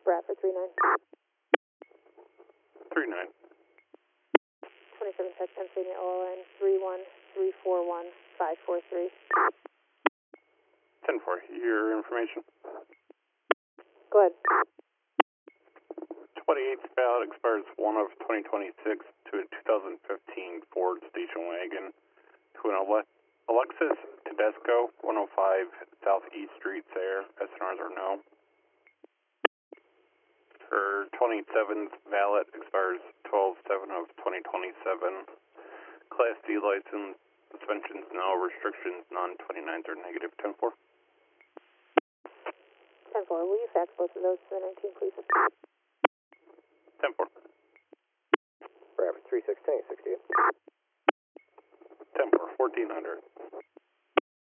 Bradford 39. 39. 27 Tech Pennsylvania OLN 31341-543. 10-4, your information. Go ahead. 28th ballot expires 1 of 2026 to a 2015 Ford station wagon to an Alexis Tedesco, 105 Southeast Street, Sayre. SNRs are no. Her 27th ballot expires 12/7 of 2027. Class D license, suspensions no, restrictions none, 29s are negative. 10-4. 10-4, will you fax both of those to the 19, please? 10-4. Bradford 3610, 68. 10-4, 1400.